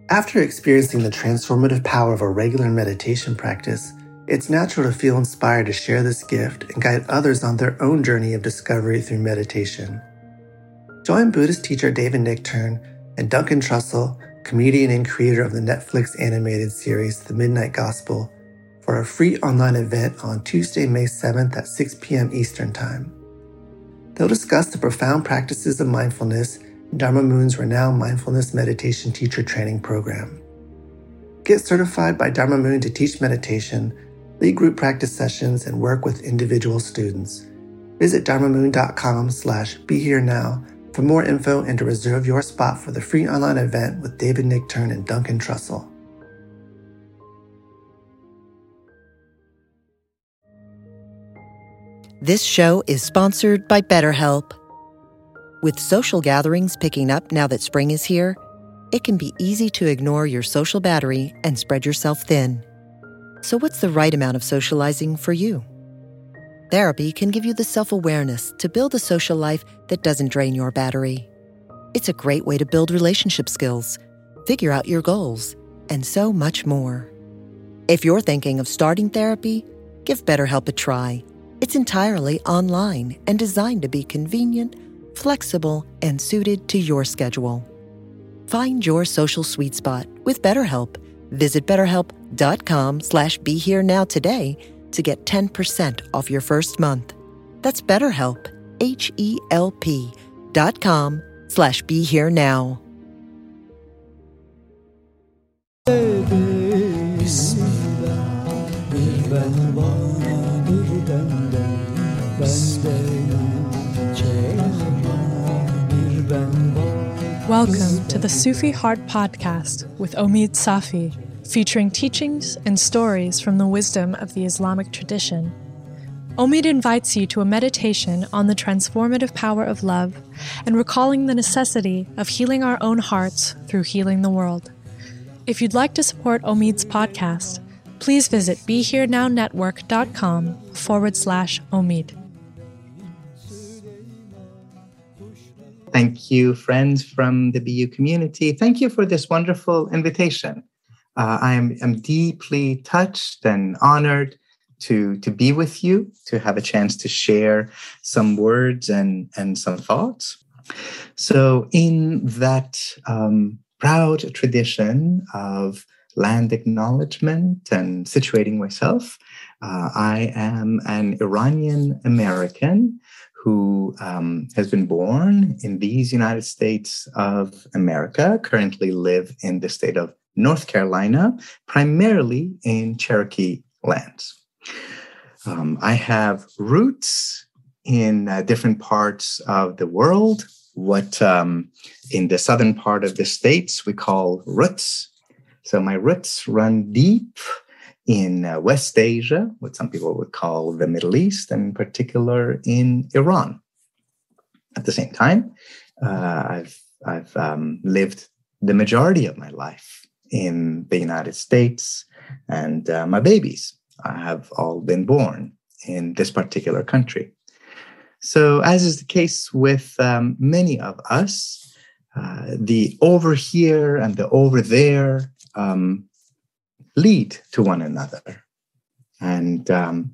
After experiencing the transformative power of a regular meditation practice, it's natural to feel inspired to share this gift and guide others on their own journey of discovery through meditation. Join Buddhist teacher David Nichtern and Duncan Trussell, comedian and creator of the Netflix animated series The Midnight Gospel, for a free online event on Tuesday, May 7th at 6 p.m. Eastern Time. They'll discuss the profound practices of mindfulness in Dharma Moon's renowned mindfulness meditation teacher training program. Get certified by Dharma Moon to teach meditation, lead group practice sessions, and work with individual students. Visit dharmamoon.com/BeHereNow for more info and to reserve your spot for the free online event with David Nichtern and Duncan Trussell. This show is sponsored by BetterHelp. With social gatherings picking up now that spring is here, it can be easy to ignore your social battery and spread yourself thin. So what's the right amount of socializing for you? Therapy can give you the self-awareness to build a social life that doesn't drain your battery. It's a great way to build relationship skills, figure out your goals, and so much more. If you're thinking of starting therapy, give BetterHelp a try. It's entirely online and designed to be convenient, flexible, and suited to your schedule. Find your social sweet spot with BetterHelp. Visit BetterHelp.com/BeHereNow today to get 10% off your first month. That's BetterHelp, HELP.com/BeHereNow. Welcome to the Sufi Heart Podcast with Omid Safi, featuring teachings and stories from the wisdom of the Islamic tradition. Omid invites you to a meditation on the transformative power of love and recalling the necessity of healing our own hearts through healing the world. If you'd like to support Omid's podcast, please visit BeHereNowNetwork.com/Omid. Thank you, friends from the BU community. Thank you for this wonderful invitation. I am deeply touched and honored to be with you, to have a chance to share some words and some thoughts. So in that proud tradition of land acknowledgement and situating myself, I am an Iranian American who has been born in these United States of America, currently live in the state of North Carolina, primarily in Cherokee lands. I have roots in different parts of the world, what in the southern part of the states we call roots. So my roots run deep in West Asia, what some people would call the Middle East, and in particular in Iran. At the same time, I've lived the majority of my life in the United States, and my babies have all been born in this particular country. So, as is the case with many of us, the over here and the over there lead to one another, and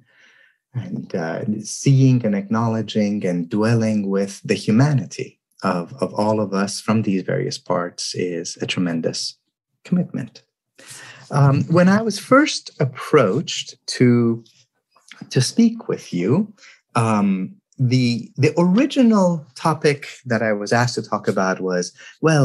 seeing and acknowledging and dwelling with the humanity of all of us from these various parts is a tremendous commitment. When I was first approached to speak with you, the original topic that I was asked to talk about was,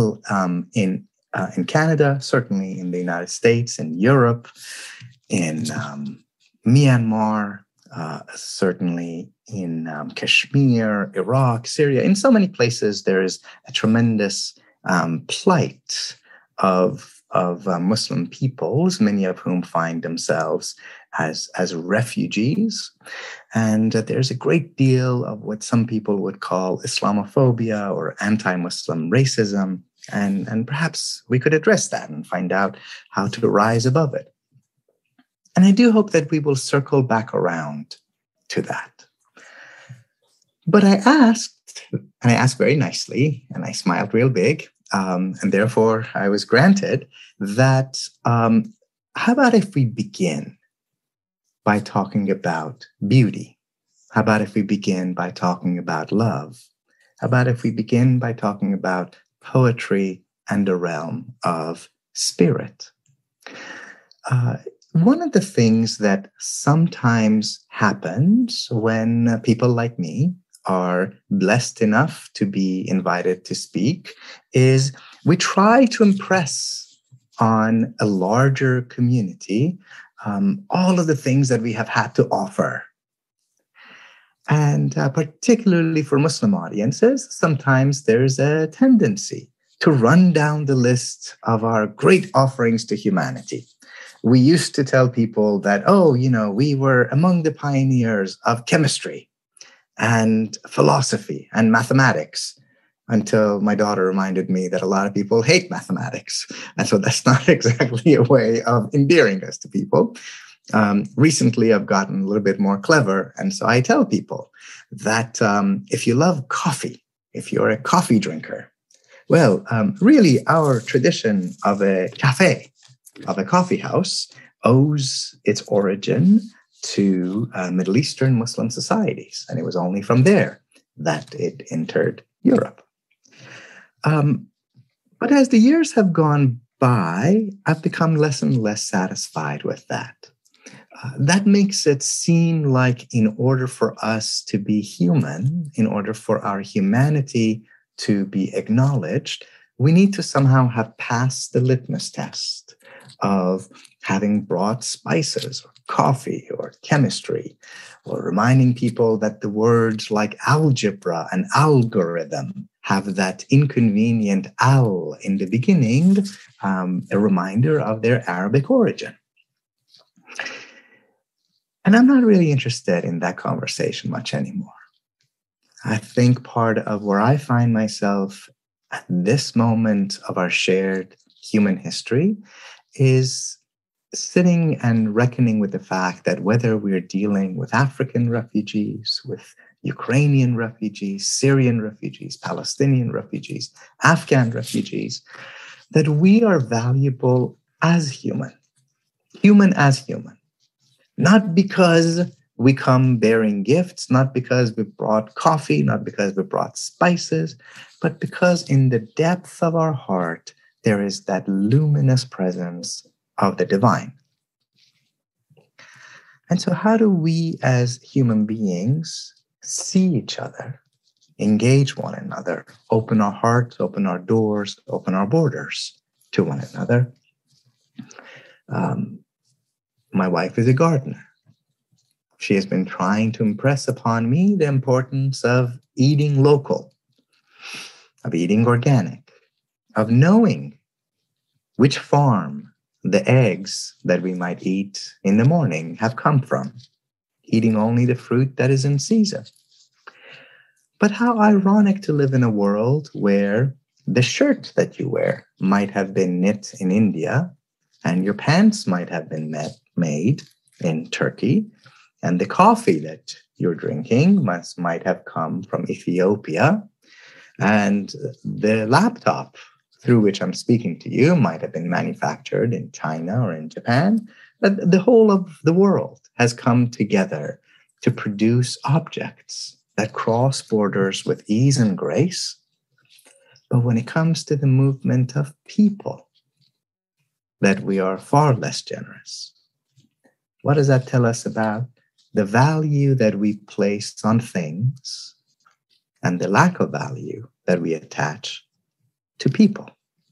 in Canada, certainly in the United States, in Europe, in Myanmar, certainly in Kashmir, Iraq, Syria, in so many places, there is a tremendous plight of Muslim peoples, many of whom find themselves as refugees. And there's a great deal of what some people would call Islamophobia or anti-Muslim racism. And perhaps we could address that and find out how to rise above it. And I do hope that we will circle back around to that. But I asked very nicely, and I smiled real big, and therefore I was granted that, how about if we begin by talking about beauty? How about if we begin by talking about love? How about if we begin by talking about poetry and the realm of spirit? One of the things that sometimes happens when people like me are blessed enough to be invited to speak is we try to impress on a larger community all of the things that we have had to offer. And particularly for Muslim audiences, sometimes there's a tendency to run down the list of our great offerings to humanity. We used to tell people that, we were among the pioneers of chemistry and philosophy and mathematics, until my daughter reminded me that a lot of people hate mathematics. And so that's not exactly a way of endearing us to people. Recently, I've gotten a little bit more clever. And so I tell people that if you love coffee, if you're a coffee drinker, well, really our tradition of a cafe, of a coffee house, owes its origin to Middle Eastern Muslim societies. And it was only from there that it entered Europe. But as the years have gone by, I've become less and less satisfied with that. That makes it seem like in order for us to be human, in order for our humanity to be acknowledged, we need to somehow have passed the litmus test of having brought spices or coffee or chemistry, or reminding people that the words like algebra and algorithm have that inconvenient al in the beginning, a reminder of their Arabic origin. And I'm not really interested in that conversation much anymore. I think part of where I find myself at this moment of our shared human history is sitting and reckoning with the fact that whether we're dealing with African refugees, with Ukrainian refugees, Syrian refugees, Palestinian refugees, Afghan refugees, that we are valuable as human as human. Not because we come bearing gifts, not because we brought coffee, not because we brought spices, but because in the depth of our heart, there is that luminous presence of the divine. And so how do we as human beings see each other, engage one another, open our hearts, open our doors, open our borders to one another? My wife is a gardener. She has been trying to impress upon me the importance of eating local, of eating organic, of knowing which farm the eggs that we might eat in the morning have come from, eating only the fruit that is in season. But how ironic to live in a world where the shirt that you wear might have been knit in India, and your pants might have been made in Turkey, and the coffee that you're drinking might have come from Ethiopia, and the laptop through which I'm speaking to you might have been manufactured in China or in Japan. But the whole of the world has come together to produce objects that cross borders with ease and grace. But when it comes to the movement of people, that we are far less generous. What does that tell us about the value that we place on things and the lack of value that we attach to people?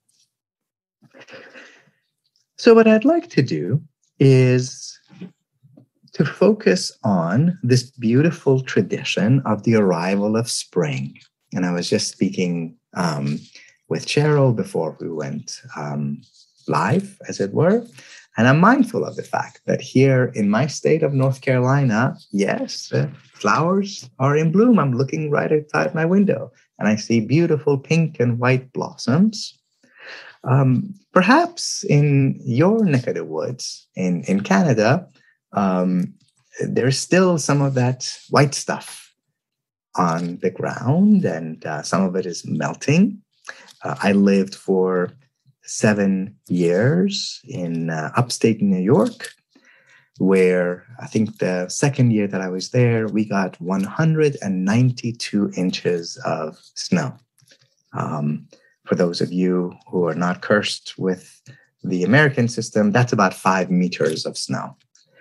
So what I'd like to do is to focus on this beautiful tradition of the arrival of spring. And I was just speaking with Cheryl before we went live, as it were. And I'm mindful of the fact that here in my state of North Carolina, yes, flowers are in bloom. I'm looking right outside my window and I see beautiful pink and white blossoms. Perhaps in your neck of the woods in Canada, there's still some of that white stuff on the ground, and some of it is melting. I lived for 7 years in upstate New York, where I think the second year that I was there, we got 192 inches of snow. For those of you who are not cursed with the American system, that's about 5 meters of snow.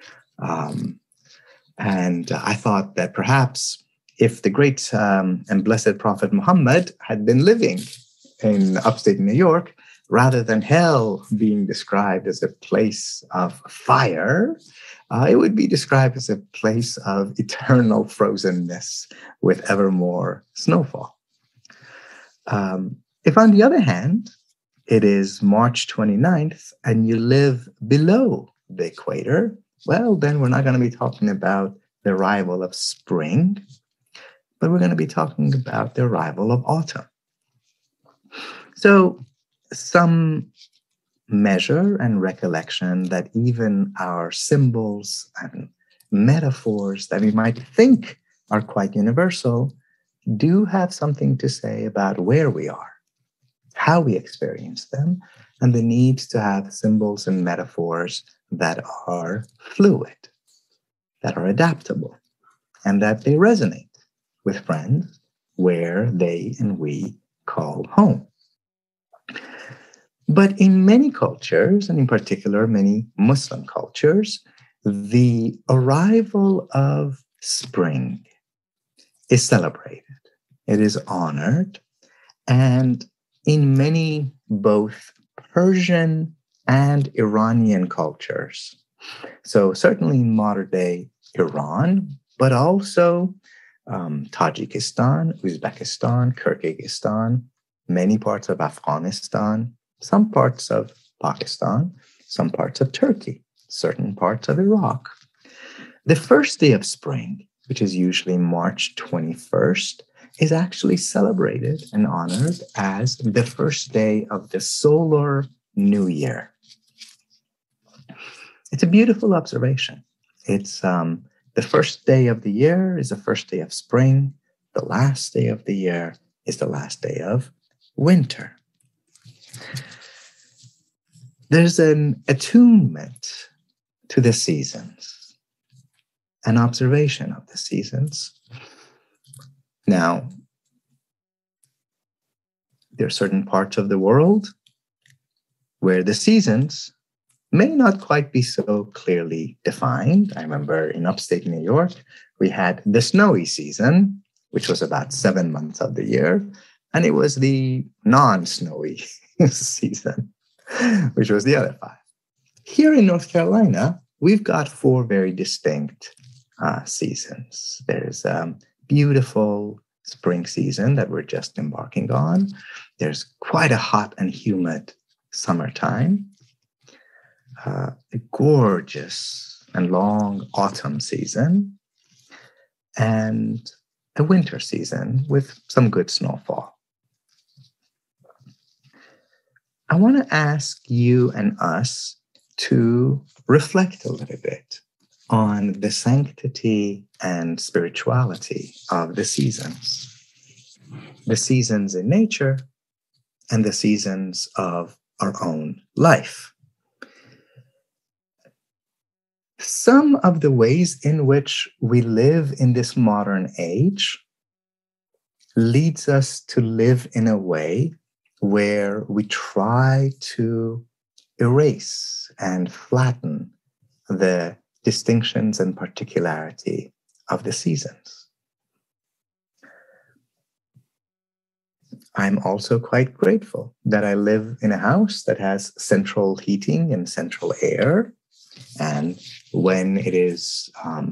And I thought that perhaps if the great and blessed Prophet Muhammad had been living in upstate New York, rather than hell being described as a place of fire, it would be described as a place of eternal frozenness with ever more snowfall. If, on the other hand, it is March 29th and you live below the equator, well, then we're not going to be talking about the arrival of spring, but we're going to be talking about the arrival of autumn. So some measure and recollection that even our symbols and metaphors that we might think are quite universal do have something to say about where we are, how we experience them, and the need to have symbols and metaphors that are fluid, that are adaptable, and that they resonate with friends where they and we call home. But in many cultures, and in particular many Muslim cultures, the arrival of spring is celebrated. It is honored. And in many both Persian and Iranian cultures, so certainly in modern day Iran, but also Tajikistan, Uzbekistan, Kyrgyzstan, many parts of Afghanistan, some parts of Pakistan, some parts of Turkey, certain parts of Iraq. The first day of spring, which is usually March 21st, is actually celebrated and honored as the first day of the solar new year. It's a beautiful observation. It's the first day of the year is the first day of spring. The last day of the year is the last day of winter. There's an attunement to the seasons, an observation of the seasons. Now, there are certain parts of the world where the seasons may not quite be so clearly defined. I remember in upstate New York, we had the snowy season, which was about 7 months of the year, and it was the non-snowy season, which was the other 5. Here in North Carolina, we've got 4 very distinct seasons. There's beautiful spring season that we're just embarking on. There's quite a hot and humid summertime, a gorgeous and long autumn season, and a winter season with some good snowfall. I want to ask you and us to reflect a little bit on the sanctity and spirituality of the seasons in nature and the seasons of our own life. Some of the ways in which we live in this modern age leads us to live in a way where we try to erase and flatten the distinctions and particularity of the seasons. I'm also quite grateful that I live in a house that has central heating and central air. And when it is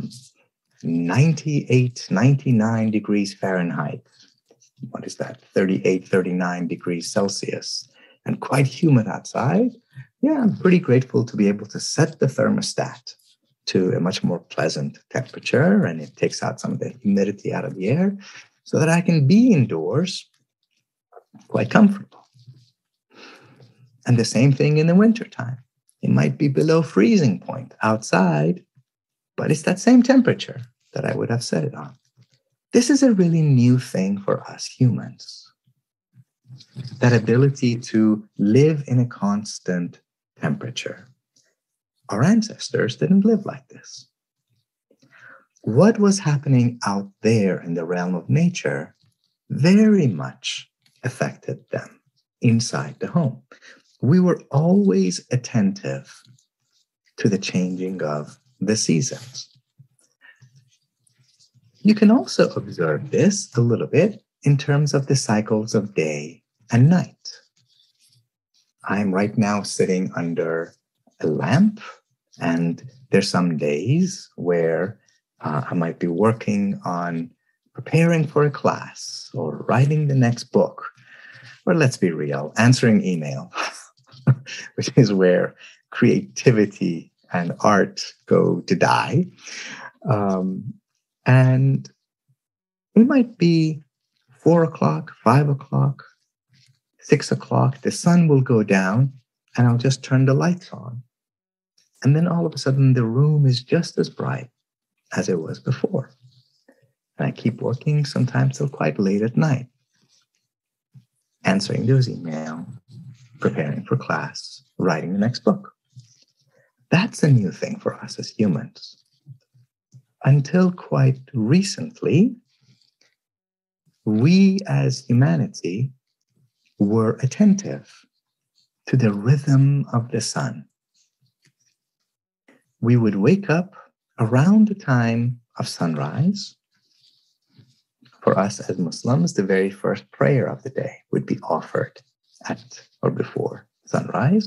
98, 99 degrees Fahrenheit, what is that? 38, 39 degrees Celsius, and quite humid outside, I'm pretty grateful to be able to set the thermostat to a much more pleasant temperature, and it takes out some of the humidity out of the air so that I can be indoors quite comfortable. And the same thing in the wintertime. It might be below freezing point outside, but it's that same temperature that I would have set it on. This is a really new thing for us humans. that ability to live in a constant temperature. Our ancestors didn't live like this. What was happening out there in the realm of nature very much affected them inside the home. We were always attentive to the changing of the seasons. You can also observe this a little bit in terms of the cycles of day and night. I'm right now sitting under a lamp, and there's some days where I might be working on preparing for a class or writing the next book, or let's be real, answering email, which is where creativity and art go to die. And it might be 4 o'clock, 5 o'clock, 6 o'clock. The sun will go down and I'll just turn the lights on. And then all of a sudden the room is just as bright as it was before. And I keep working sometimes till quite late at night, answering those emails, preparing for class, writing the next book. That's a new thing for us as humans. Until quite recently, we as humanity were attentive to the rhythm of the sun. We would wake up around the time of sunrise. For us as Muslims, the very first prayer of the day would be offered at or before sunrise.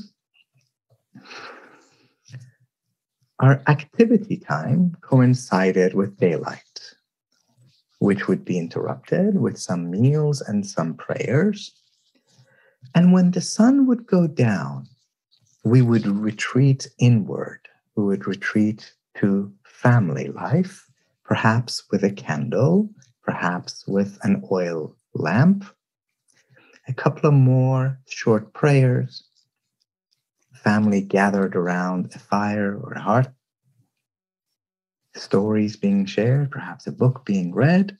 Our activity time coincided with daylight, which would be interrupted with some meals and some prayers. And when the sun would go down, we would retreat inward. We would retreat to family life, perhaps with a candle, perhaps with an oil lamp, a couple of more short prayers, family gathered around a fire or a hearth, stories being shared, perhaps a book being read.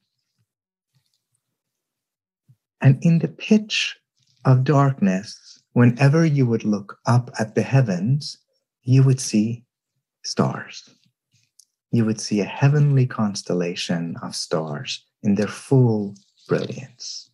And in the pitch of darkness, whenever you would look up at the heavens, you would see stars. You would see a heavenly constellation of stars in their full brilliance.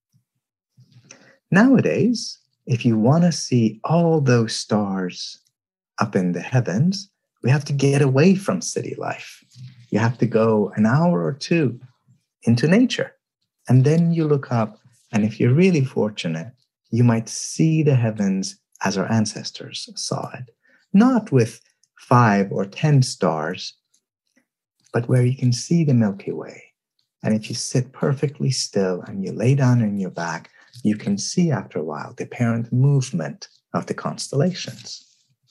Nowadays, if you want to see all those stars up in the heavens, we have to get away from city life. You have to go an hour or two into nature. And then you look up, and if you're really fortunate, you might see the heavens as our ancestors saw it. Not with 5 or 10 stars, but where you can see the Milky Way. And if you sit perfectly still and you lay down on your back, you can see after a while the apparent movement of the constellations.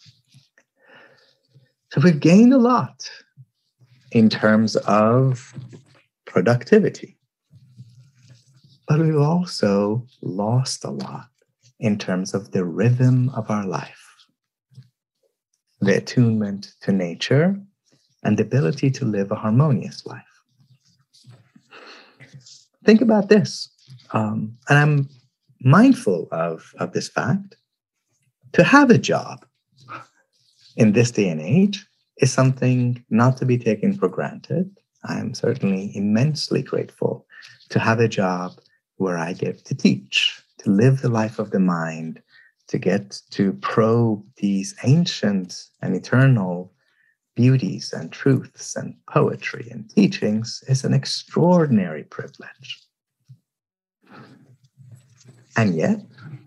So we've gained a lot in terms of productivity, but we've also lost a lot in terms of the rhythm of our life, the attunement to nature, and the ability to live a harmonious life. Think about this, and I'm mindful of this fact. To have a job in this day and age is something not to be taken for granted. I'm certainly immensely grateful to have a job where I get to teach, to live the life of the mind, to get to probe these ancient and eternal beauties and truths and poetry and teachings is an extraordinary privilege. And yet,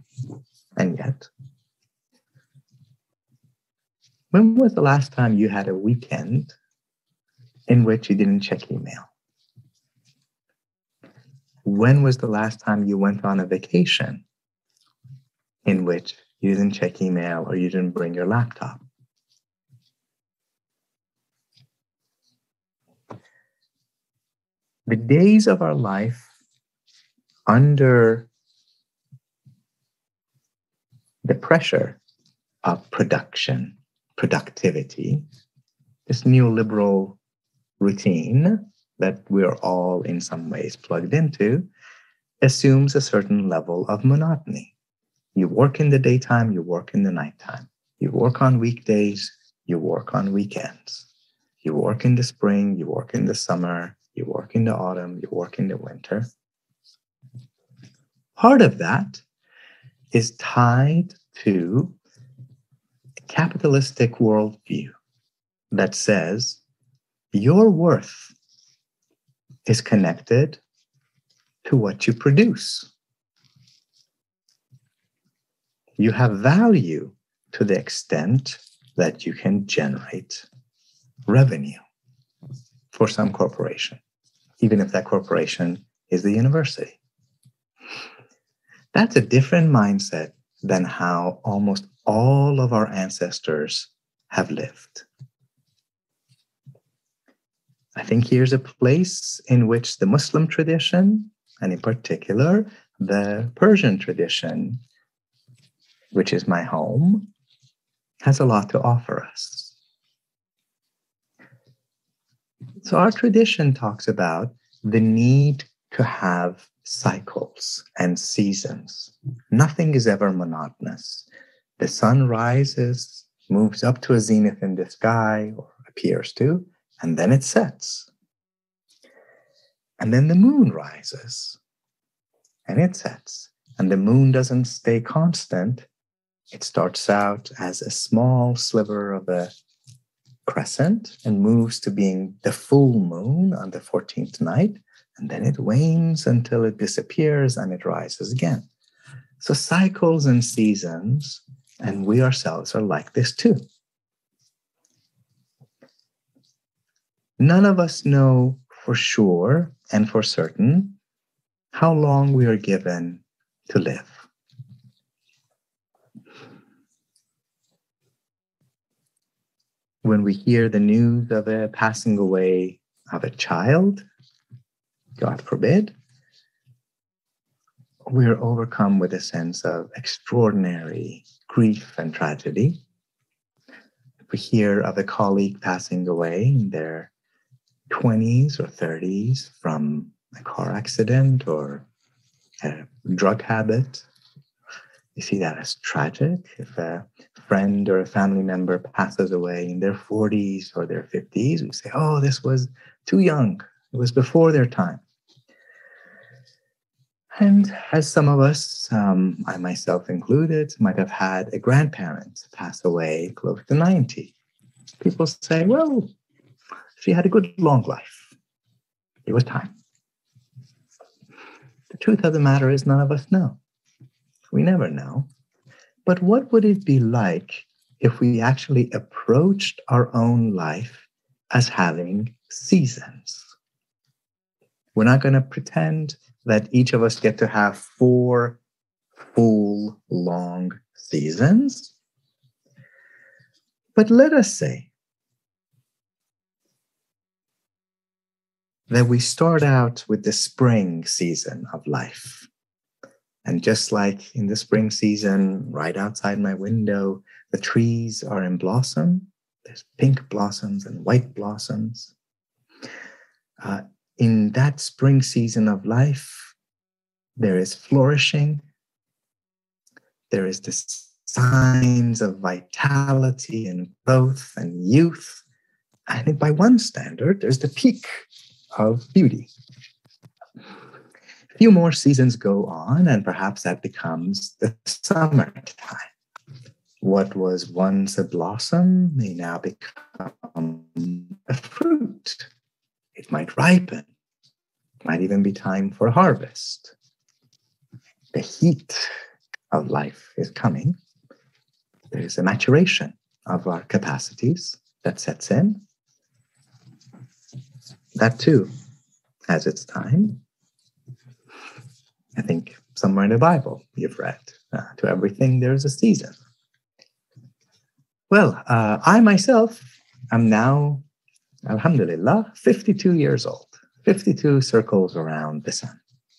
when was the last time you had a weekend in which you didn't check email? When was the last time you went on a vacation in which you didn't check email or you didn't bring your laptop? The days of our life under the pressure of production, productivity, this neoliberal routine that we're all in some ways plugged into, assumes a certain level of monotony. You work in the daytime, you work in the nighttime. You work on weekdays, you work on weekends. You work in the spring, you work in the summer, you work in the autumn, you work in the winter. Part of that is tied to a capitalistic worldview that says your worth is connected to what you produce. You have value to the extent that you can generate revenue for some corporation, even if that corporation is the university. That's a different mindset than how almost all of our ancestors have lived. I think here's a place in which the Muslim tradition, and in particular, the Persian tradition, which is my home, has a lot to offer us. So our tradition talks about the need to have cycles and seasons. Nothing is ever monotonous. The sun rises, moves up to a zenith in the sky, or appears to, and then it sets. And then the moon rises, and it sets. And the moon doesn't stay constant. It starts out as a small sliver of a crescent and moves to being the full moon on the 14th night. And then it wanes until it disappears and it rises again. So cycles and seasons, and we ourselves are like this too. None of us know for sure and for certain how long we are given to live. When we hear the news of a passing away of a child, God forbid, we're overcome with a sense of extraordinary grief and tragedy. If we hear of a colleague passing away in their 20s or 30s from a car accident or a drug habit, you see that as tragic. If a friend or a family member passes away in their 40s or their 50s, we say, oh, this was too young. It was before their time. And as some of us, I myself included, might have had a grandparent pass away close to 90. People say, well, she had a good long life. It was time. The truth of the matter is none of us know. We never know. But what would it be like if we actually approached our own life as having seasons? We're not going to pretend that each of us get to have 4 full, long seasons. But let us say that we start out with the spring season of life. And just like in the spring season, right outside my window, the trees are in blossom. There's pink blossoms and white blossoms. In that spring season of life, there is flourishing. There is the signs of vitality and growth and youth. And by one standard, there's the peak of beauty. A few more seasons go on, and perhaps that becomes the summertime. What was once a blossom may now become a fruit. It might ripen. It might even be time for harvest. The heat of life is coming. There is a maturation of our capacities that sets in. That too has its time. I think somewhere in the Bible you've read, to everything there's a season. Well, I myself am now, alhamdulillah, 52 years old. 52 circles around the sun.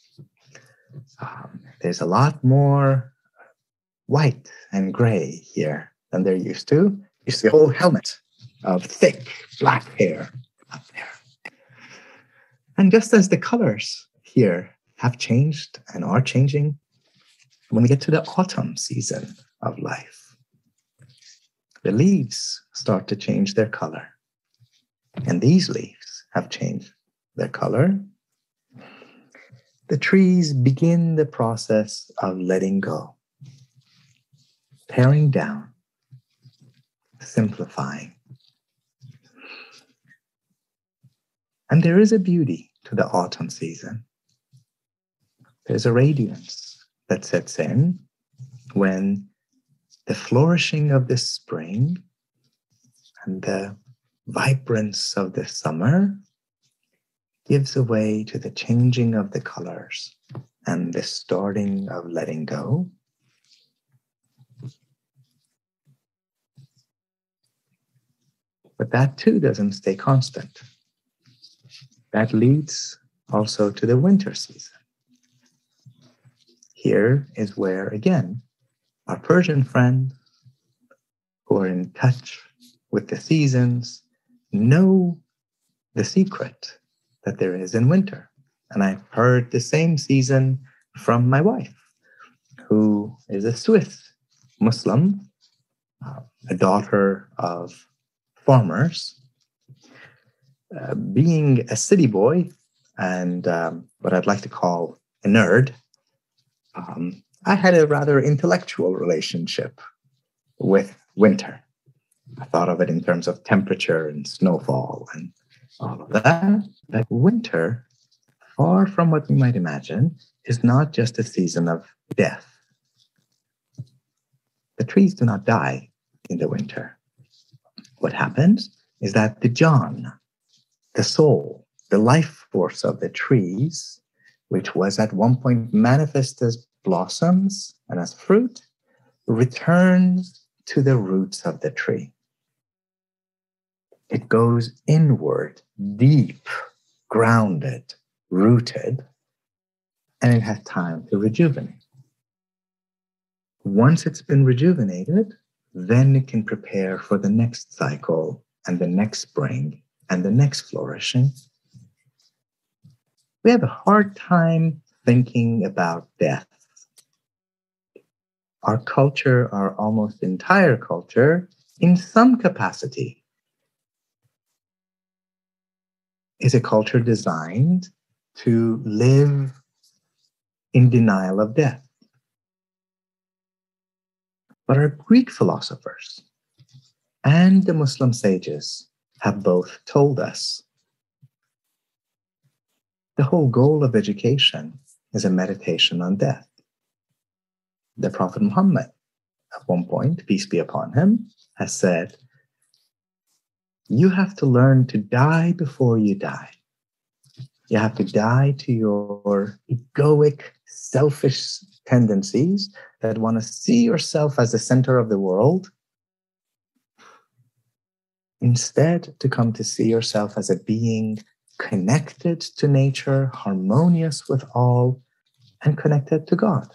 There's a lot more white and gray here than there used to. You see a whole helmet of thick black hair up there. And just as the colors here have changed and are changing when we get to the autumn season of life. The leaves start to change their color. And these leaves have changed their color. The trees begin the process of letting go, paring down, simplifying. And there is a beauty to the autumn season. There's a radiance that sets in when the flourishing of the spring and the vibrance of the summer gives way to the changing of the colors and the starting of letting go. But that too doesn't stay constant. That leads also to the winter season. Here is where, again, our Persian friends who are in touch with the seasons know the secret that there is in winter. And I've heard the same season from my wife, who is a Swiss Muslim, a daughter of farmers. Being a city boy and what I'd like to call a nerd, I had a rather intellectual relationship with winter. I thought of it in terms of temperature and snowfall and all of that. But winter, far from what we might imagine, is not just a season of death. The trees do not die in the winter. What happens is that the John, the soul, the life force of the trees, which was at one point manifest as blossoms and as fruit, returns to the roots of the tree. It goes inward, deep, grounded, rooted, and it has time to rejuvenate. Once it's been rejuvenated, then it can prepare for the next cycle and the next spring and the next flourishing. We have a hard time thinking about death. Our culture, our almost entire culture, in some capacity, is a culture designed to live in denial of death. But our Greek philosophers and the Muslim sages have both told us the whole goal of education is a meditation on death. The Prophet Muhammad, at one point, peace be upon him, has said, you have to learn to die before you die. You have to die to your egoic, selfish tendencies that want to see yourself as the center of the world, instead to come to see yourself as a being connected to nature, harmonious with all, and connected to God.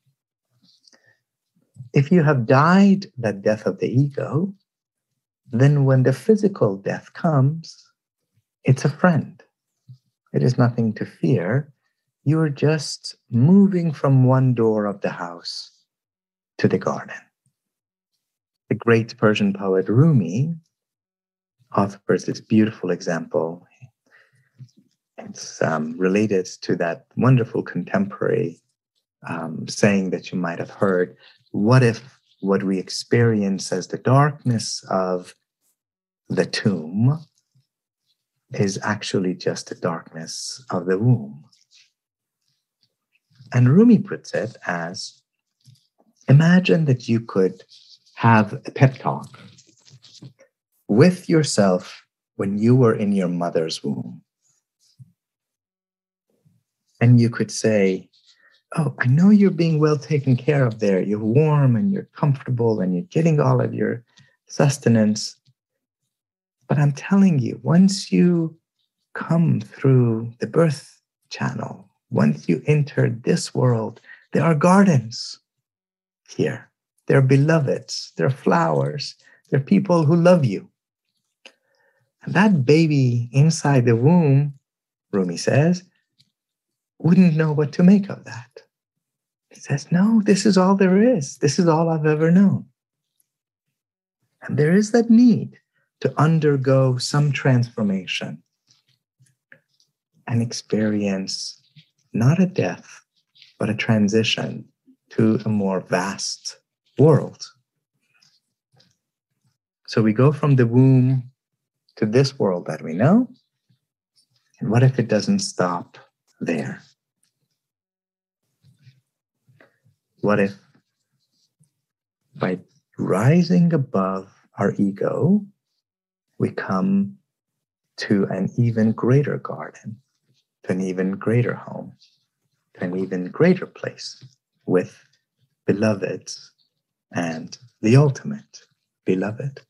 If you have died that death of the ego, then when the physical death comes, it's a friend. It is nothing to fear. You are just moving from one door of the house to the garden. The great Persian poet Rumi offers this beautiful example. It's related to that wonderful contemporary saying that you might have heard. What if what we experience as the darkness of the tomb is actually just the darkness of the womb? And Rumi puts it as, imagine that you could have a pep talk with yourself when you were in your mother's womb. And you could say, oh, I know you're being well taken care of there. You're warm and you're comfortable and you're getting all of your sustenance. But I'm telling you, once you come through the birth channel, once you enter this world, there are gardens here. There are beloveds. There are flowers. There are people who love you. And that baby inside the womb, Rumi says, wouldn't know what to make of that. He says, no, this is all there is. This is all I've ever known. And there is that need to undergo some transformation and experience not a death, but a transition to a more vast world. So we go from the womb to this world that we know. And what if it doesn't stop there? What if by rising above our ego, we come to an even greater garden, to an even greater home, to an even greater place with beloveds and the ultimate beloved.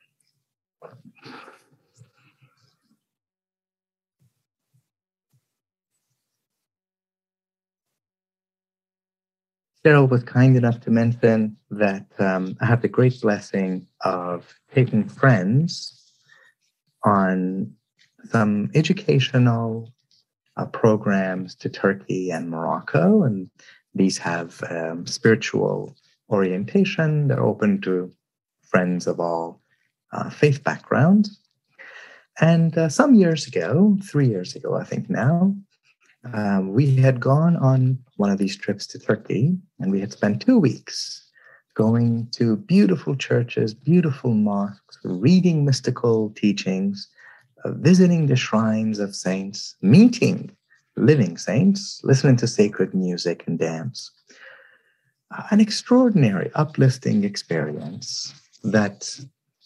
Cheryl was kind enough to mention that I have the great blessing of taking friends on some educational programs to Turkey and Morocco. And these have spiritual orientation. They're open to friends of all faith backgrounds. And some years ago, 3 years ago, I think now, we had gone on one of these trips to Turkey, and we had spent 2 weeks going to beautiful churches, beautiful mosques, reading mystical teachings, visiting the shrines of saints, meeting living saints, listening to sacred music and dance. An extraordinary, uplifting experience that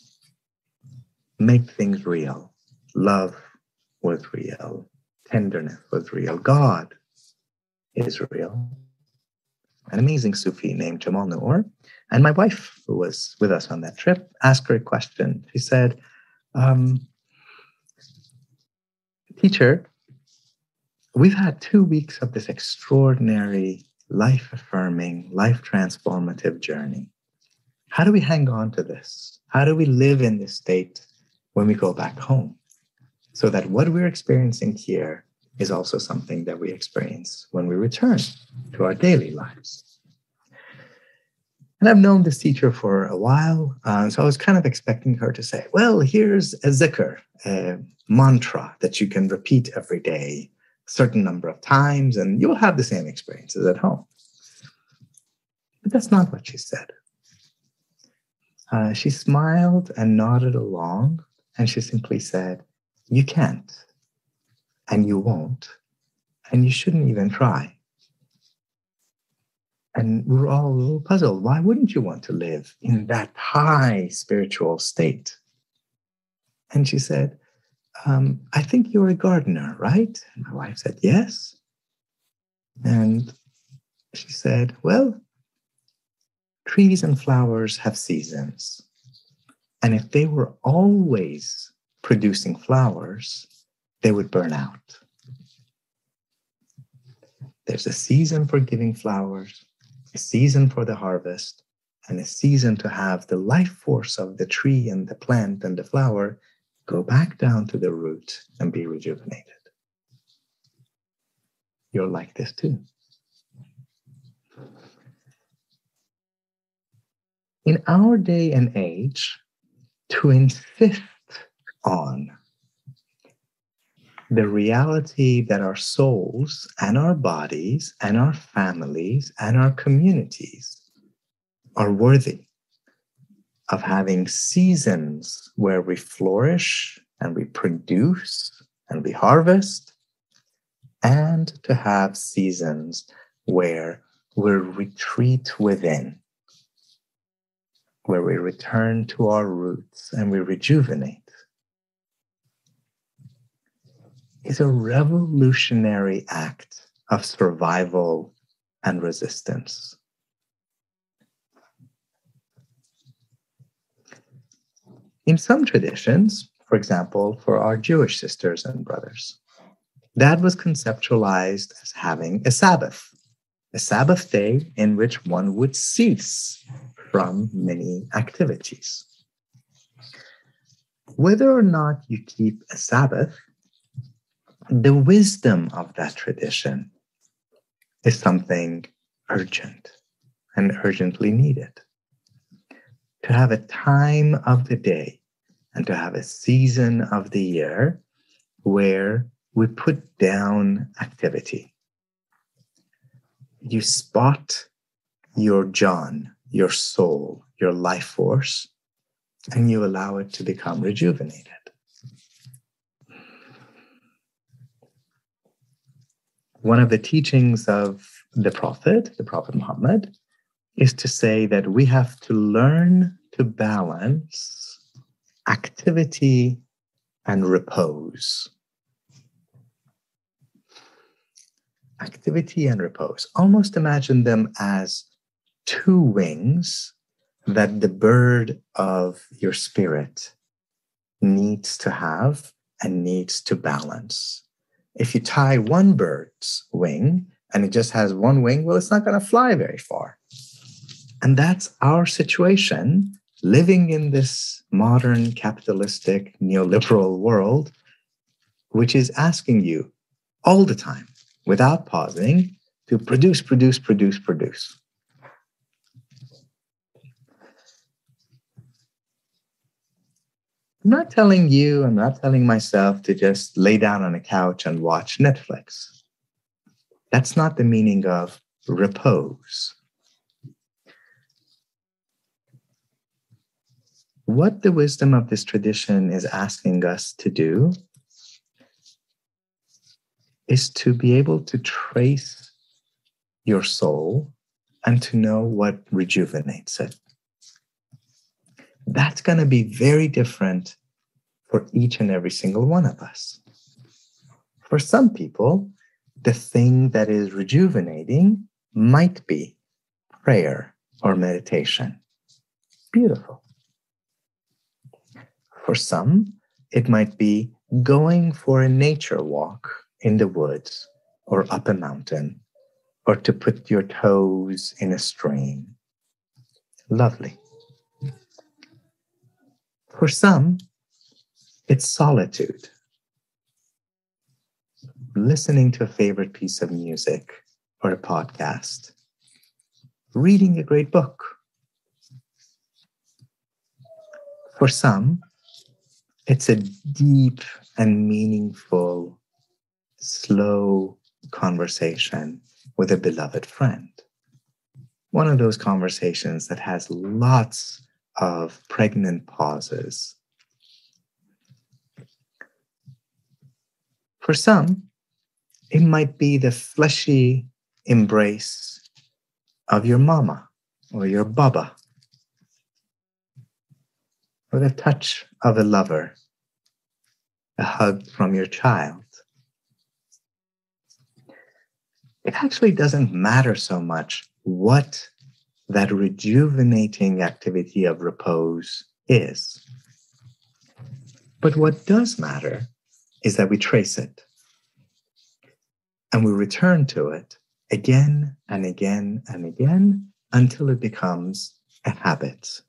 made things real. Love was real. Tenderness was real. God is real. An amazing Sufi named Jamal Noor. And my wife, who was with us on that trip, asked her a question. She said, teacher, we've had 2 weeks of this extraordinary, life-affirming, life-transformative journey. How do we hang on to this? How do we live in this state when we go back home? So that what we're experiencing here is also something that we experience when we return to our daily lives. And I've known this teacher for a while, so I was kind of expecting her to say, well, here's a zikr, a mantra that you can repeat every day, a certain number of times, and you'll have the same experiences at home. But that's not what she said. She smiled and nodded along, and she simply said, you can't, and you won't, and you shouldn't even try. And we're all a little puzzled. Why wouldn't you want to live in that high spiritual state? And she said, I think you're a gardener, right? And my wife said, yes. And she said, well, trees and flowers have seasons. And if they were always producing flowers, they would burn out. There's a season for giving flowers, a season for the harvest, and a season to have the life force of the tree and the plant and the flower go back down to the root and be rejuvenated. You're like this too. In our day and age, to insist on the reality that our souls and our bodies and our families and our communities are worthy of having seasons where we flourish and we produce and we harvest, and to have seasons where we retreat within, where we return to our roots and we rejuvenate, is a revolutionary act of survival and resistance. In some traditions, for example, for our Jewish sisters and brothers, that was conceptualized as having a Sabbath day in which one would cease from many activities. Whether or not you keep a Sabbath, the wisdom of that tradition is something urgent and urgently needed. To have a time of the day and to have a season of the year where we put down activity. You spot your John, your soul, your life force, and you allow it to become rejuvenated. One of the teachings of the Prophet Muhammad, is to say that we have to learn to balance activity and repose. Activity and repose. Almost imagine them as two wings that the bird of your spirit needs to have and needs to balance. If you tie one bird's wing and it just has one wing, well, it's not going to fly very far. And that's our situation, living in this modern capitalistic neoliberal world, which is asking you all the time, without pausing, to produce. I'm not telling myself to just lay down on a couch and watch Netflix. That's not the meaning of repose. What the wisdom of this tradition is asking us to do is to be able to trace your soul and to know what rejuvenates it. That's going to be very different for each and every single one of us. For some people, the thing that is rejuvenating might be prayer or meditation. Beautiful. For some, it might be going for a nature walk in the woods or up a mountain, or to put your toes in a stream. Lovely. For some, it's solitude. Listening to a favorite piece of music or a podcast. Reading a great book. For some, it's a deep and meaningful, slow conversation with a beloved friend. One of those conversations that has lots of pregnant pauses. For some, it might be the fleshy embrace of your mama or your baba, or the touch of a lover, a hug from your child. It actually doesn't matter so much what that rejuvenating activity of repose is. But what does matter is that we trace it and we return to it again and again and again until it becomes a habit.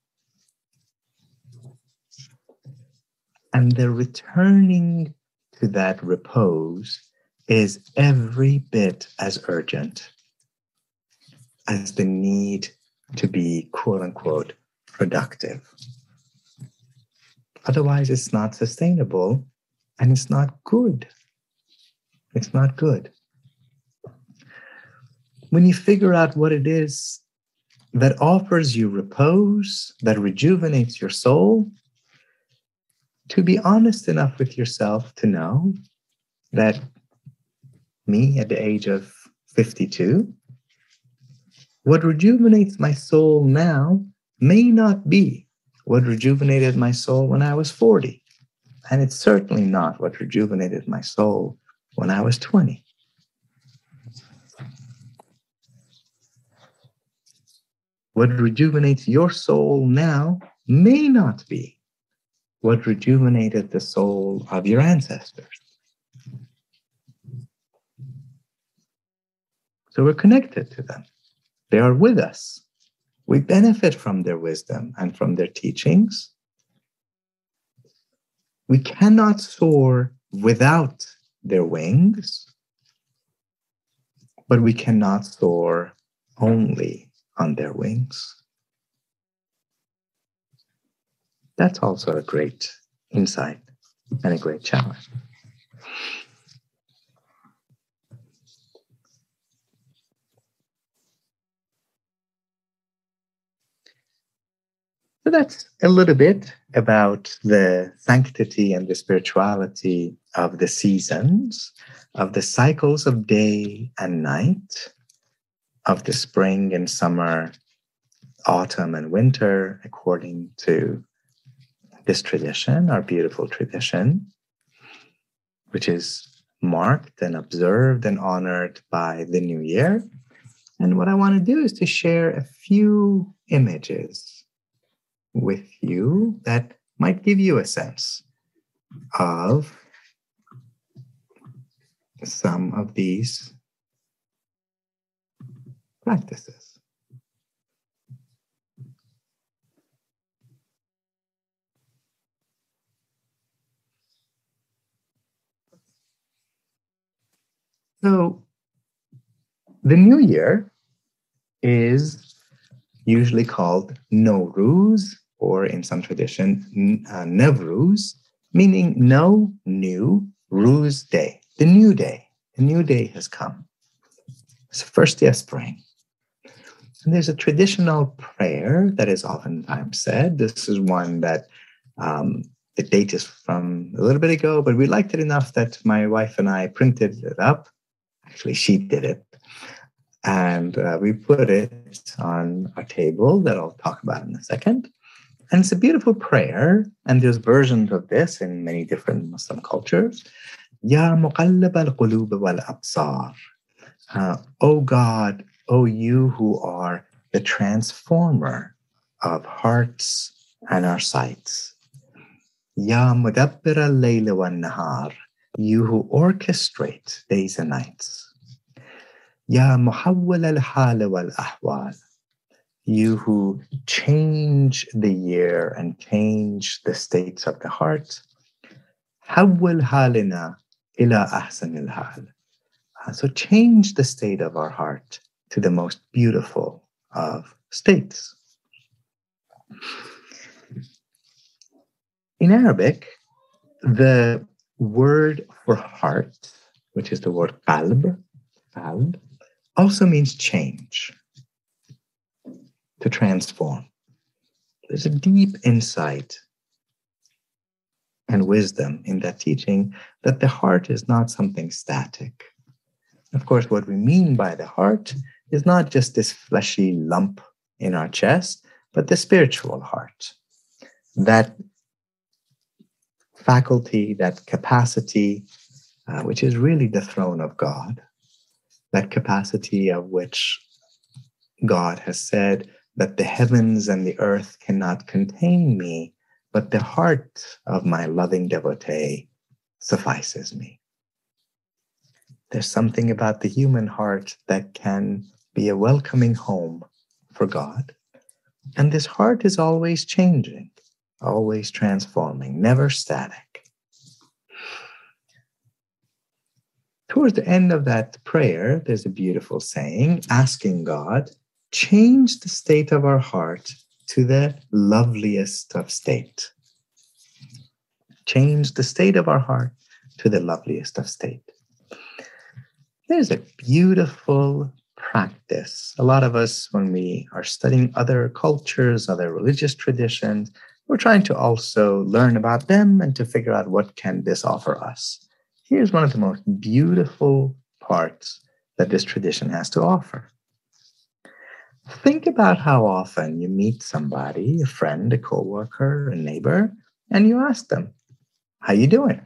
And the returning to that repose is every bit as urgent as the need to be, quote unquote, productive. Otherwise, it's not sustainable and it's not good. It's not good. When you figure out what it is that offers you repose, that rejuvenates your soul, to be honest enough with yourself to know that me at the age of 52, what rejuvenates my soul now may not be what rejuvenated my soul when I was 40. And it's certainly not what rejuvenated my soul when I was 20. What rejuvenates your soul now may not be what rejuvenated the soul of your ancestors. So we're connected to them. They are with us. We benefit from their wisdom and from their teachings. We cannot soar without their wings, but we cannot soar only on their wings. That's also a great insight and a great challenge. So that's a little bit about the sanctity and the spirituality of the seasons, of the cycles of day and night, of the spring and summer, autumn and winter, according to this tradition, our beautiful tradition, which is marked and observed and honored by the new year. And what I want to do is to share a few images with you that might give you a sense of some of these practices. So, the new year is usually called Nowruz, or in some tradition, Navruz, meaning no, new, Ruz day, the new day. The new day has come. It's the first day of spring. And there's a traditional prayer that is oftentimes said. This is one that the date is from a little bit ago, but we liked it enough that my wife and I printed it up. Actually, she did it. And we put it on a table that I'll talk about in a second. And it's a beautiful prayer. And there's versions of this in many different Muslim cultures. Ya muqallib al-qulub wal-absar. O God, O you who are the transformer of hearts and our sights. Ya mudabbir al-layl wal-nahar. You who orchestrate days and nights. Ya muhawwil al-hal wal-ahwal. You who change the year and change the states of the heart. Hawwil halina ila ahsan al-hal. So change the state of our heart to the most beautiful of states. In Arabic, the word for heart, which is the word qalb, also means change, to transform. There's a deep insight and wisdom in that teaching that the heart is not something static. Of course, what we mean by the heart is not just this fleshy lump in our chest, but the spiritual heart. That faculty, that capacity, which is really the throne of God, that capacity of which God has said that the heavens and the earth cannot contain me, but the heart of my loving devotee suffices me. There's something about the human heart that can be a welcoming home for God. And this heart is always changing, always transforming, never static. Towards the end of that prayer, there's a beautiful saying, asking God, change the state of our heart to the loveliest of state. Change the state of our heart to the loveliest of state. There's a beautiful practice. A lot of us, when we are studying other cultures, other religious traditions, we're trying to also learn about them and to figure out what can this offer us. Here's one of the most beautiful parts that this tradition has to offer. Think about how often you meet somebody, a friend, a coworker, a neighbor, and you ask them, how you doing?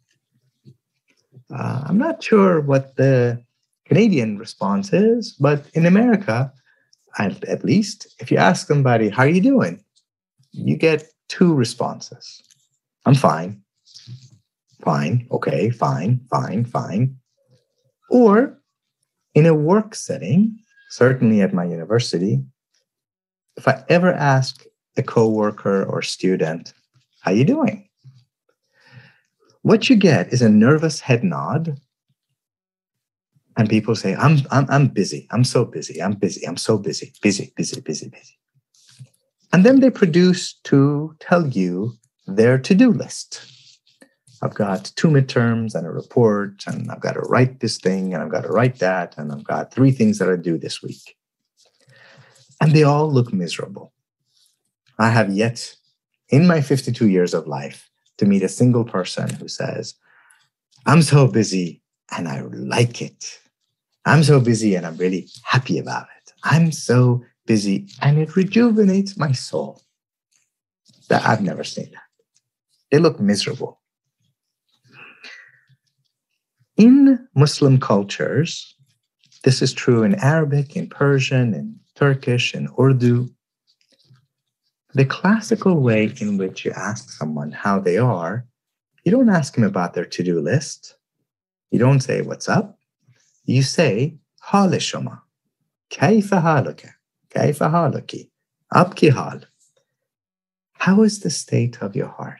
I'm not sure what the Canadian response is, but in America, at least, if you ask somebody, how are you doing? You get two responses. I'm fine. Fine. Okay. Fine. Fine. Fine. Or in a work setting, certainly at my university, if I ever ask a coworker or student, how you doing? What you get is a nervous head nod And people say, I'm busy. I'm so busy. I'm busy. I'm so busy. Busy. And then they produce to tell you their to-do list. I've got 2 midterms and a report, and I've got to write this thing, and I've got to write that, and I've got 3 things that I do this week. And they all look miserable. I have yet, in my 52 years of life, to meet a single person who says, I'm so busy and I like it. I'm so busy and I'm really happy about it. I'm so busy and it rejuvenates my soul. That I've never seen that. They look miserable. In Muslim cultures, this is true in Arabic, in Persian, in Turkish, in Urdu. The classical way in which you ask someone how they are, you don't ask them about their to-do list. You don't say, what's up? You say, hal shoma, kayfa haluka, kayfa haluki, abki hal. How is the state of your heart?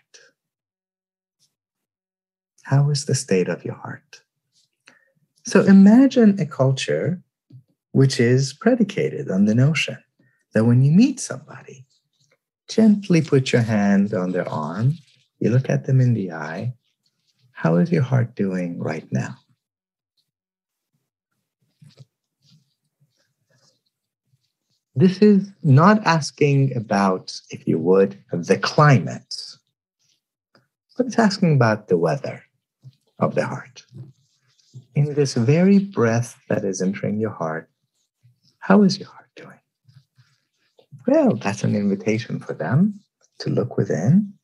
How is the state of your heart? So imagine a culture which is predicated on the notion that when you meet somebody, gently put your hand on their arm, you look at them in the eye. How is your heart doing right now? This is not asking about, if you would, the climate, but it's asking about the weather of the heart. In this very breath that is entering your heart, how is your heart doing? Well, that's an invitation for them to look within,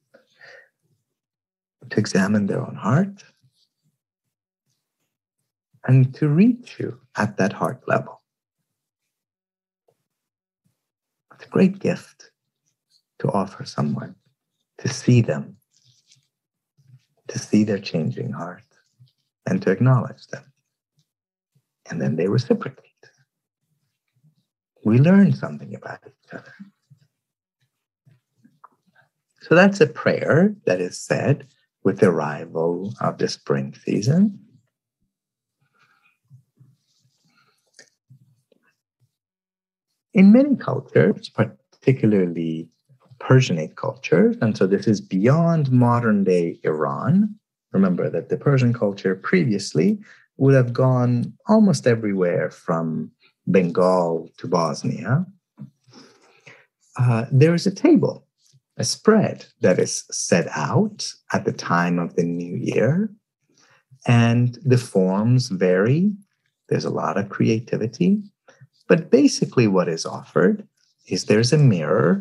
to examine their own heart, and to reach you at that heart level. It's a great gift to offer someone, to see them, to see their changing heart, and to acknowledge them. And then they reciprocate. We learn something about each other. So that's a prayer that is said with the arrival of the spring season. In many cultures, particularly Persianate cultures, and so this is beyond modern-day Iran. Remember that the Persian culture previously would have gone almost everywhere from Bengal to Bosnia. There is a table, a spread that is set out at the time of the new year, and the forms vary. There's a lot of creativity, but basically what is offered is there's a mirror,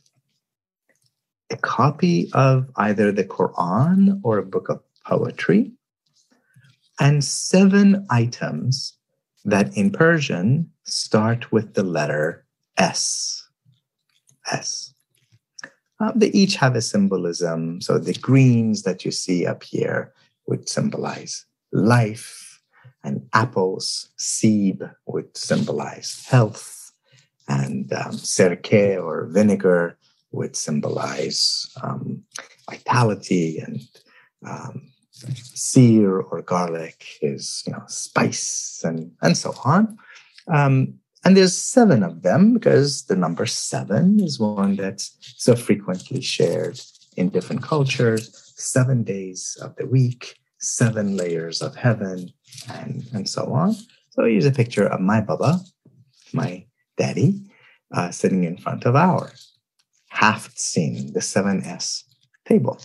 a copy of either the Quran or a book of poetry, and 7 items that in Persian start with the letter S. S. They each have a symbolism. So the greens that you see up here would symbolize life, and apples, seed, would symbolize health, and sirke or vinegar would symbolize vitality, and seer or garlic is, spice, and so on. And there's 7 of them because the number 7 is one that's so frequently shared in different cultures. 7 days of the week, 7 layers of heaven, and so on. So here's a picture of my Baba, my daddy, sitting in front of our Haft Sin, the 7S table.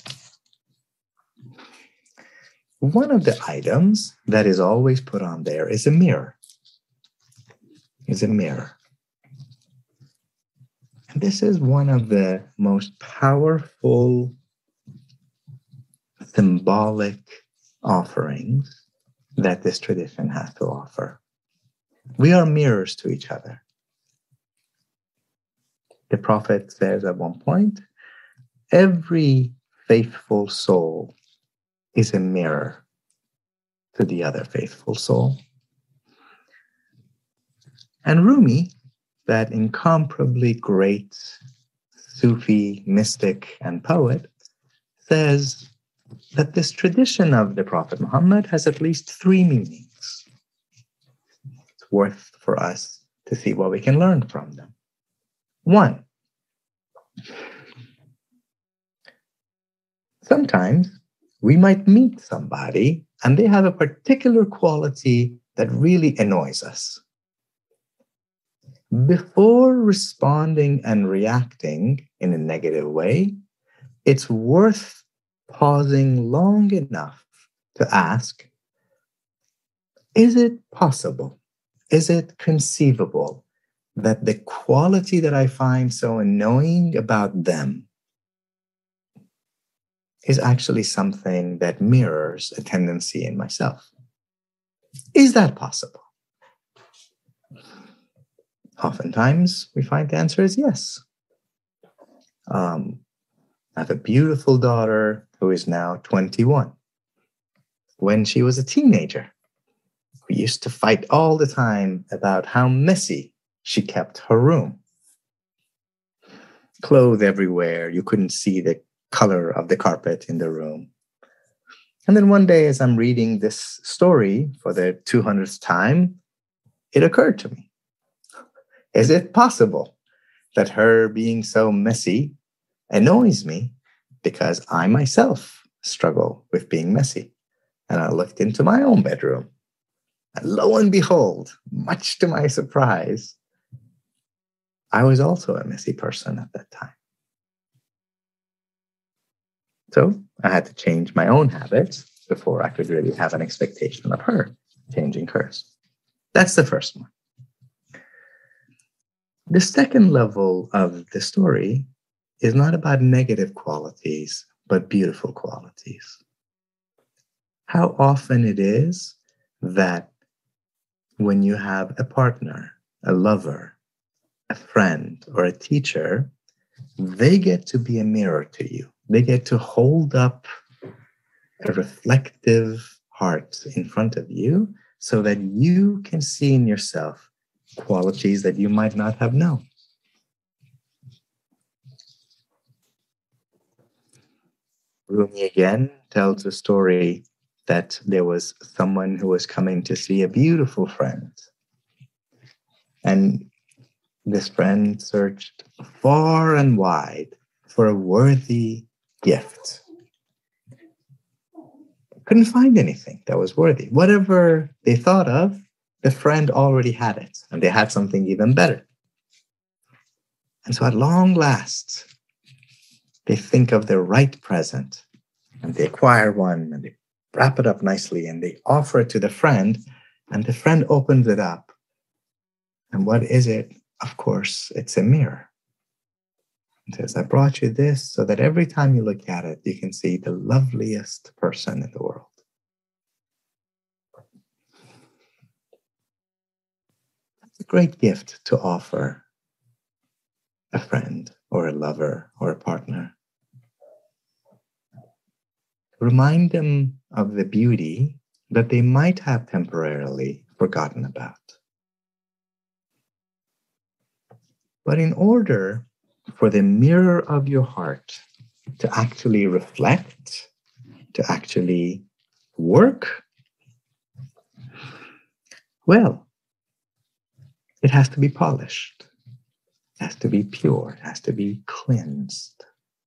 One of the items that is always put on there is a mirror. And this is one of the most powerful symbolic offerings that this tradition has to offer. We are mirrors to each other. The Prophet says at one point, every faithful soul is a mirror to the other faithful soul. And Rumi, that incomparably great Sufi mystic and poet, says that this tradition of the Prophet Muhammad has at least 3 meanings. worth for us to see what we can learn from them. One, sometimes we might meet somebody and they have a particular quality that really annoys us. Before responding and reacting in a negative way, it's worth pausing long enough to ask, is it possible? Is it conceivable that the quality that I find so annoying about them is actually something that mirrors a tendency in myself? Is that possible? Oftentimes, we find the answer is yes. I have a beautiful daughter who is now 21. When she was a teenager, we used to fight all the time about how messy she kept her room. Clothes everywhere. You couldn't see the color of the carpet in the room. And then one day, as I'm reading this story for the 200th time, it occurred to me. Is it possible that her being so messy annoys me because I myself struggle with being messy? And I looked into my own bedroom. And lo and behold, much to my surprise, I was also a messy person at that time. So I had to change my own habits before I could really have an expectation of her changing hers. That's the first one. The second level of the story is not about negative qualities, but beautiful qualities. How often it is that when you have a partner, a lover, a friend, or a teacher, they get to be a mirror to you. They get to hold up a reflective heart in front of you so that you can see in yourself qualities that you might not have known. Rumi again tells a story that there was someone who was coming to see a beautiful friend. And this friend searched far and wide for a worthy gift. Couldn't find anything that was worthy. Whatever they thought of, the friend already had it, and they had something even better. And so at long last, they think of the right present, and they acquire one, and they wrap it up nicely, and they offer it to the friend, and the friend opens it up. And what is it? Of course, it's a mirror. It says, I brought you this so that every time you look at it, you can see the loveliest person in the world. That's a great gift to offer a friend or a lover or a partner. Remind them of the beauty that they might have temporarily forgotten about. But in order for the mirror of your heart to actually reflect, to actually work, well, it has to be polished. It has to be pure. It has to be cleansed.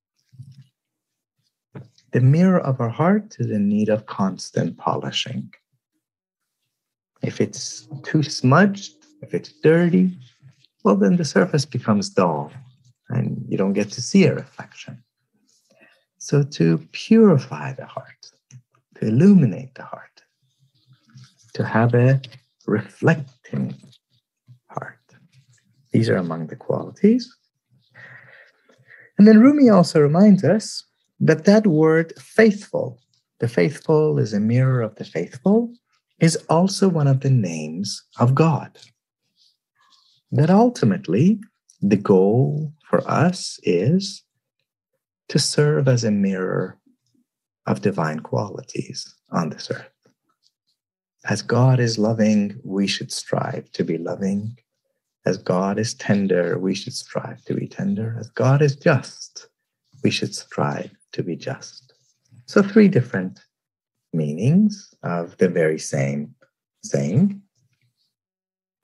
The mirror of our heart is in need of constant polishing. If it's too smudged, if it's dirty, well, then the surface becomes dull and you don't get to see a reflection. So to purify the heart, to illuminate the heart, to have a reflecting heart. These are among the qualities. And then Rumi also reminds us that that word faithful, the faithful is a mirror of the faithful, is also one of the names of God. That ultimately, the goal for us is to serve as a mirror of divine qualities on this earth. As God is loving, we should strive to be loving. As God is tender, we should strive to be tender. As God is just, we should strive to be just. So 3 different meanings of the very same saying.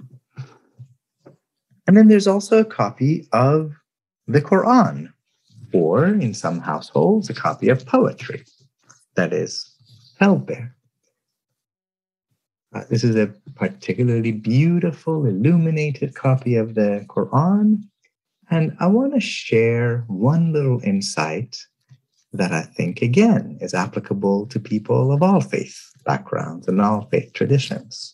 And then there's also a copy of the Quran, or in some households, a copy of poetry that is held there. This is a particularly beautiful, illuminated copy of the Quran. And I want to share one little insight that I think, again, is applicable to people of all faith backgrounds and all faith traditions.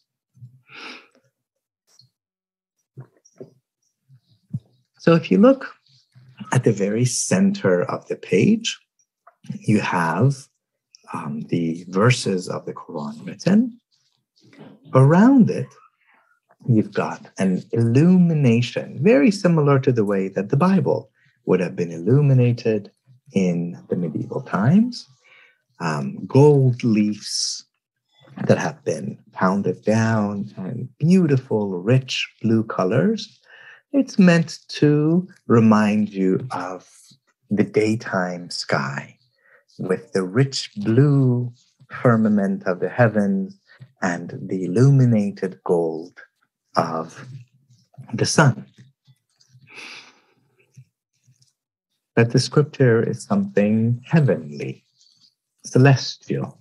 So if you look at the very center of the page, you have the verses of the Quran written. Around it, you've got an illumination, very similar to the way that the Bible would have been illuminated in the medieval times. Gold leaves that have been pounded down and beautiful, rich blue colors. It's meant to remind you of the daytime sky with the rich blue firmament of the heavens and the illuminated gold of the sun. But the scripture is something heavenly, celestial.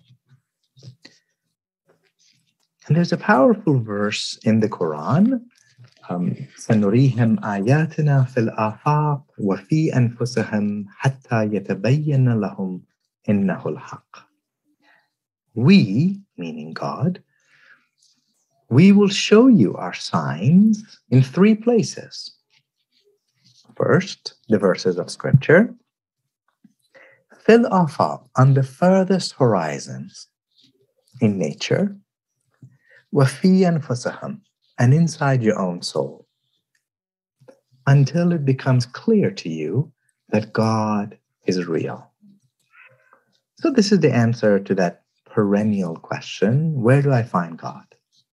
And there's a powerful verse in the Quran. سنريهم آياتنا في الآفاق وفي أنفسهم حتى يتبين لهم إنه الحق. We, meaning God, we will show you our signs in 3 places. First, the verses of scripture. Fil afaq, on the furthest horizons in nature. Wafi anfusahum, and inside your own soul. Until it becomes clear to you that God is real. So this is the answer to that perennial question, where do I find God?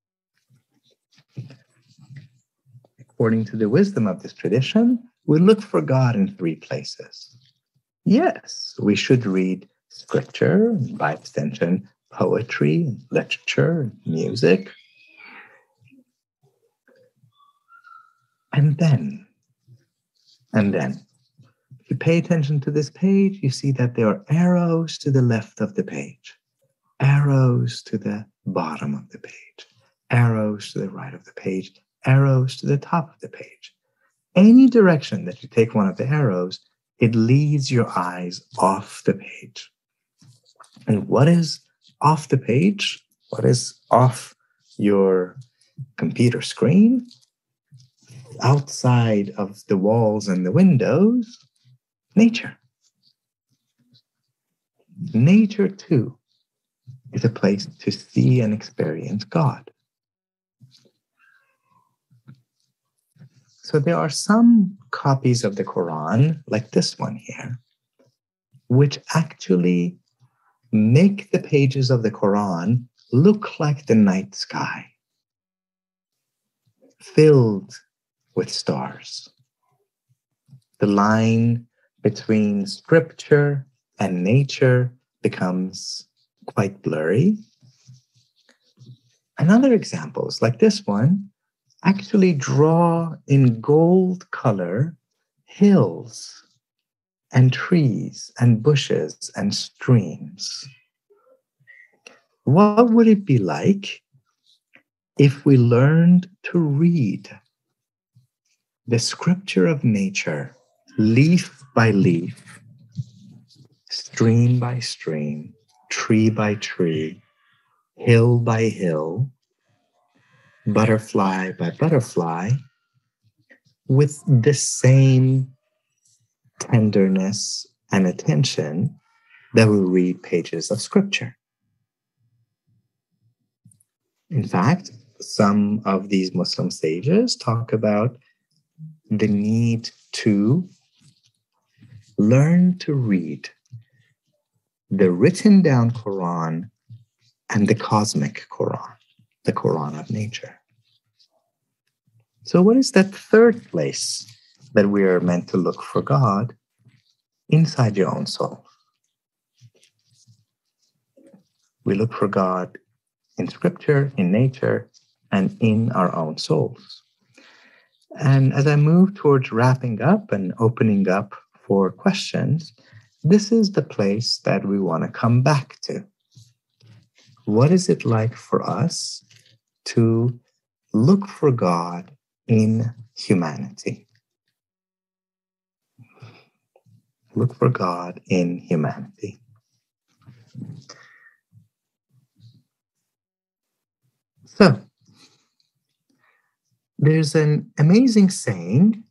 According to the wisdom of this tradition, we look for God in 3 places. Yes, we should read scripture, and by extension, poetry, literature, music. And then, if you pay attention to this page, you see that there are arrows to the left of the page, arrows to the bottom of the page, arrows to the right of the page, arrows to the top of the page. Any direction that you take one of the arrows, it leads your eyes off the page. And what is off the page? What is off your computer screen? Outside of the walls and the windows, nature. Nature, too, is a place to see and experience God. So there are some copies of the Quran, like this one here, which actually make the pages of the Quran look like the night sky, filled with stars. The line between scripture and nature becomes quite blurry. And other examples, like this one, actually draw in gold color hills and trees and bushes and streams. What would it be like if we learned to read the scripture of nature, leaf by leaf, stream by stream, tree by tree, hill by hill, butterfly by butterfly, with the same tenderness and attention that we read pages of scripture? In fact, some of these Muslim sages talk about the need to learn to read the written down Quran and the cosmic Quran, the Quran of nature. So what is that third place that we are meant to look for God? Inside your own soul. We look for God in scripture, in nature, and in our own souls. And as I move towards wrapping up and opening up for questions, this is the place that we want to come back to. What is it like for us to look for God in humanity? Look for God in humanity. So, there's an amazing saying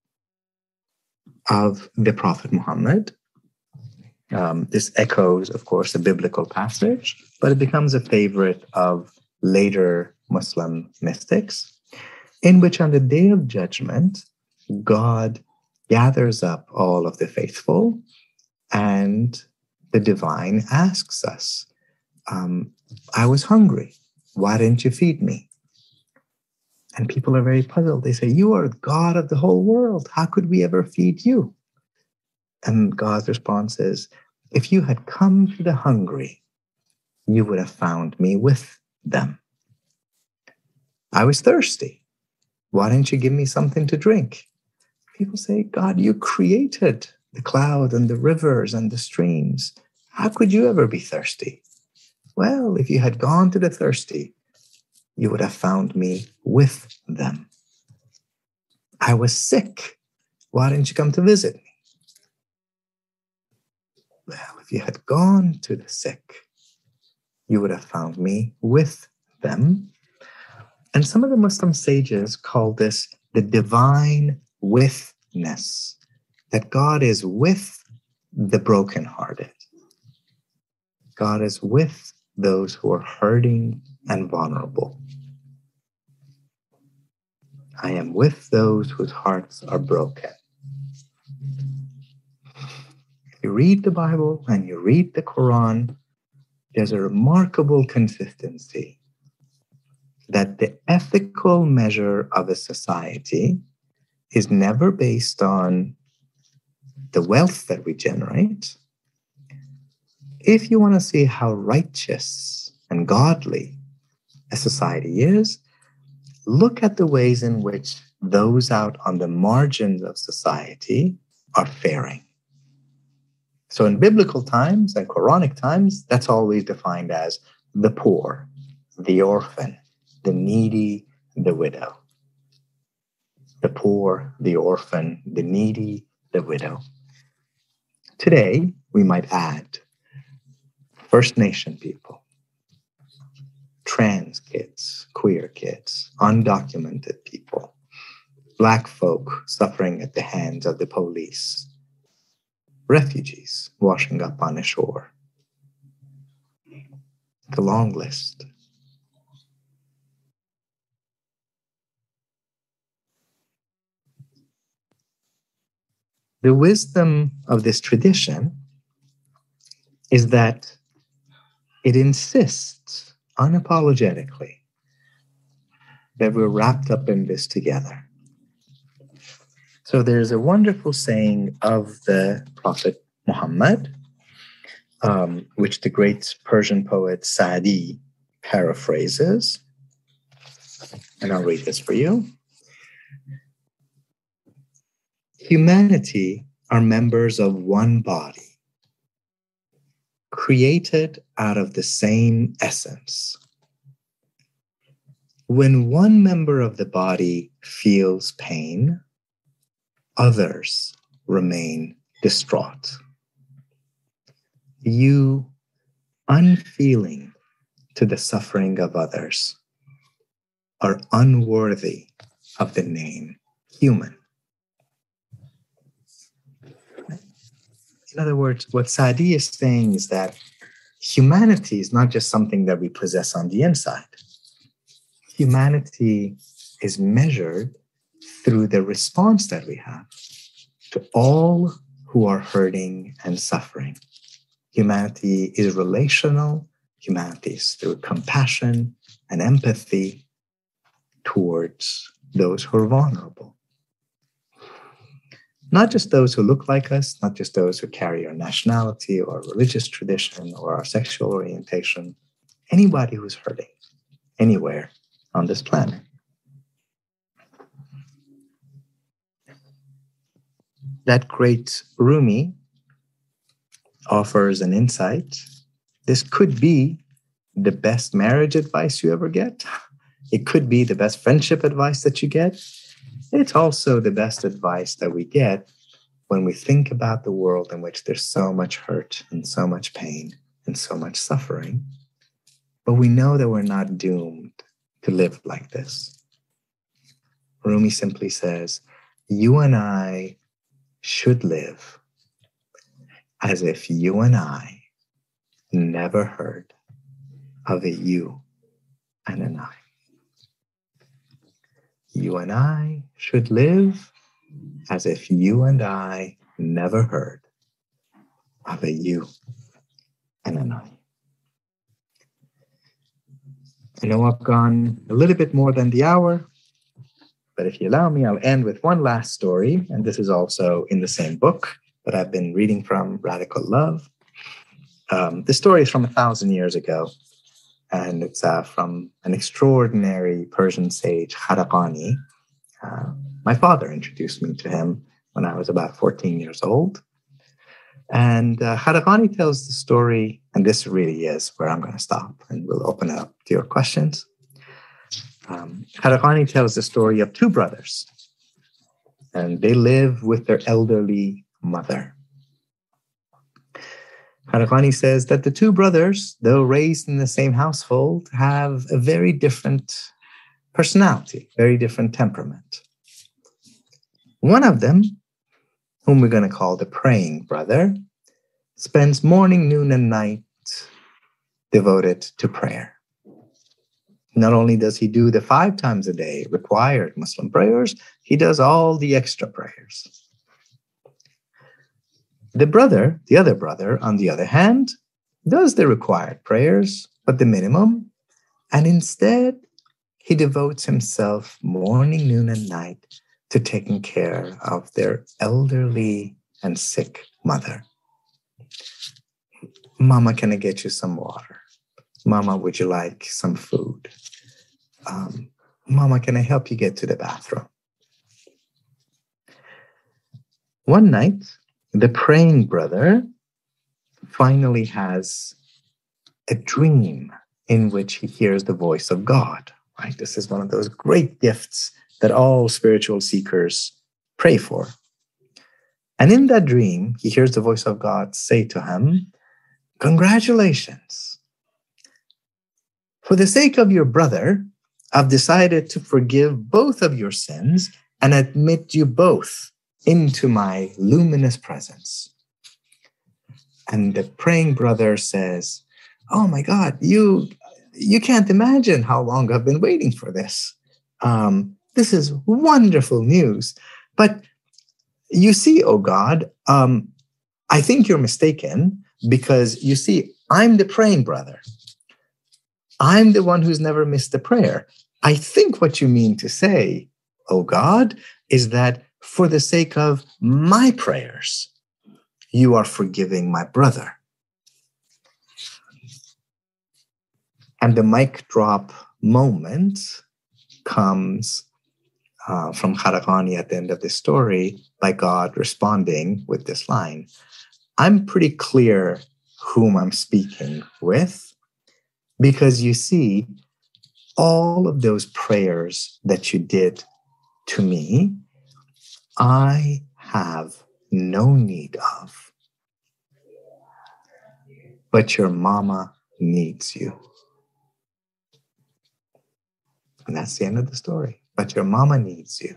of the Prophet Muhammad. This echoes, of course, a biblical passage, but it becomes a favorite of later Muslim mystics, in which on the day of judgment, God gathers up all of the faithful, and the divine asks us, I was hungry. Why didn't you feed me? And people are very puzzled. They say, you are God of the whole world. How could we ever feed you? And God's response is, if you had come to the hungry, you would have found me with them. I was thirsty. Why didn't you give me something to drink? People say, God, you created the cloud and the rivers and the streams. How could you ever be thirsty? Well, if you had gone to the thirsty, you would have found me with them. I was sick. Why didn't you come to visit me? Well, if you had gone to the sick, you would have found me with them. And some of the Muslim sages call this the divine withness, that God is with the brokenhearted. God is with those who are hurting and vulnerable. I am with those whose hearts are broken. If you read the Bible and you read the Quran, there's a remarkable consistency that the ethical measure of a society is never based on the wealth that we generate. If you want to see how righteous and godly a society is, look at the ways in which those out on the margins of society are faring. So in biblical times and Quranic times, that's always defined as the poor, the orphan, the needy, the widow. The poor, the orphan, the needy, the widow. Today, we might add First Nation people, trans kids, queer kids, undocumented people, Black folk suffering at the hands of the police, refugees washing up on a shore. The long list. The wisdom of this tradition is that it insists unapologetically that we're wrapped up in this together. So there's a wonderful saying of the Prophet Muhammad, which the great Persian poet Sa'di paraphrases. And I'll read this for you. Humanity are members of one body, created out of the same essence. When one member of the body feels pain, others remain distraught. You, unfeeling to the suffering of others, are unworthy of the name human. In other words, what Sa'di is saying is that humanity is not just something that we possess on the inside. Humanity is measured through the response that we have to all who are hurting and suffering. Humanity is relational. Humanity is through compassion and empathy towards those who are vulnerable. Not just those who look like us, not just those who carry our nationality or religious tradition or our sexual orientation, anybody who's hurting anywhere on this planet. that great Rumi offers an insight. This could be the best marriage advice you ever get. It could be the best friendship advice that you get. It's also the best advice that we get when we think about the world in which there's so much hurt and so much pain and so much suffering. But we know that we're not doomed to live like this. Rumi simply says, you and I should live as if you and I never heard of a you and an I. You and I should live as if you and I never heard of a you and an I. I know I've gone a little bit more than the hour, but if you allow me, I'll end with one last story. And this is also in the same book that I've been reading from, Radical Love. The story is from 1,000 years ago, and it's from an extraordinary Persian sage, Kharaqani. My father introduced me to him when I was about 14 years old. And Kharaqani tells the story, and this really is where I'm going to stop, and we'll open it up to your questions. Kharaqani tells the story of two brothers, and they live with their elderly mother. Kharaqani says that the two brothers, though raised in the same household, have a very different personality, very different temperament. One of them, whom we're going to call the praying brother, spends morning, noon, and night devoted to prayer. Not only does he do the 5 times a day required Muslim prayers, he does all the extra prayers. The other brother, on the other hand, does the required prayers, but the minimum, and instead he devotes himself morning, noon, and night to taking care of their elderly and sick mother. Mama, can I get you some water? Mama, would you like some food? Mama, can I help you get to the bathroom? One night, the praying brother finally has a dream in which he hears the voice of God. Right? This is one of those great gifts that all spiritual seekers pray for. And in that dream, he hears the voice of God say to him, "Congratulations. For the sake of your brother, I've decided to forgive both of your sins and admit you both into my luminous presence." And the praying brother says, "Oh my God, you can't imagine how long I've been waiting for this. This is wonderful news. But you see, oh God, I think you're mistaken, because you see, I'm the praying brother. I'm the one who's never missed a prayer. I think what you mean to say, oh God, is that for the sake of my prayers, you are forgiving my brother." And the mic drop moment comes from Kharaqani at the end of the story, by God responding with this line, "I'm pretty clear whom I'm speaking with, because you see, all of those prayers that you did to me, I have no need of. But your mama needs you." And that's the end of the story. But your mama needs you.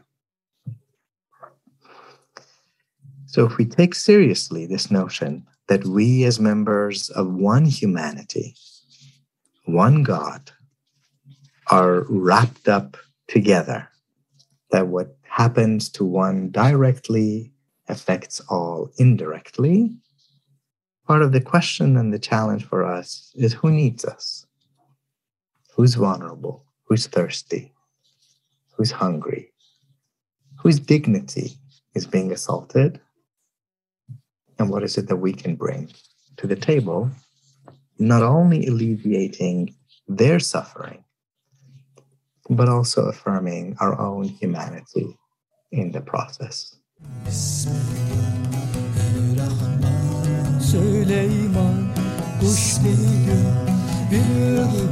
So if we take seriously this notion that we as members of one humanity, one God, are wrapped up together, that what happens to one directly affects all indirectly, part of the question and the challenge for us is, who needs us? Who's vulnerable? Who's thirsty? Who's hungry? Whose dignity is being assaulted? And what is it that we can bring to the table, not only alleviating their suffering, but also affirming our own humanity in the process? Bismillahirrahmanirrahim. Süleyman kuşluydu, büyür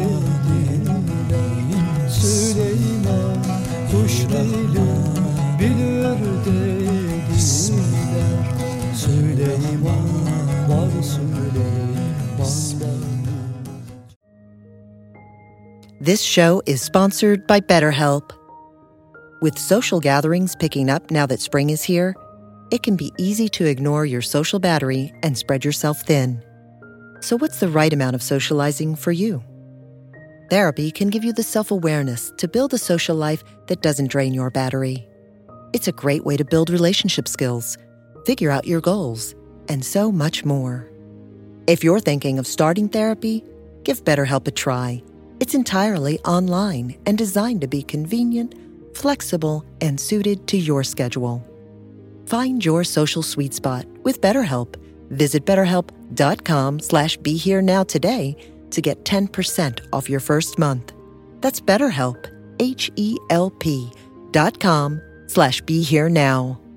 dediler. Süleyman kuşluydu, büyür dediler. Süleyman var Süleyman'dan. This show is sponsored by BetterHelp. With social gatherings picking up now that spring is here, it can be easy to ignore your social battery and spread yourself thin. So what's the right amount of socializing for you? Therapy can give you the self-awareness to build a social life that doesn't drain your battery. It's a great way to build relationship skills, figure out your goals, and so much more. If you're thinking of starting therapy, give BetterHelp a try. It's entirely online and designed to be convenient, flexible, and suited to your schedule. Find your social sweet spot with BetterHelp. Visit BetterHelp.com/BeHereNow today to get 10% off your first month. That's BetterHelp, HELP.com/BeHereNow.